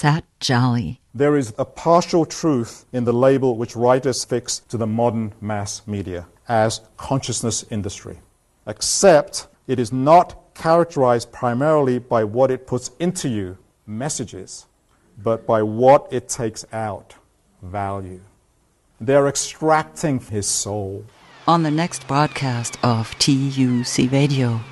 Sat Jolly. There is a partial truth in the label which writers fix to the modern mass media as consciousness industry, except it is not characterized primarily by what it puts into you, messages, but by what it takes out, value. They're extracting his soul. On the next broadcast of TUC Radio.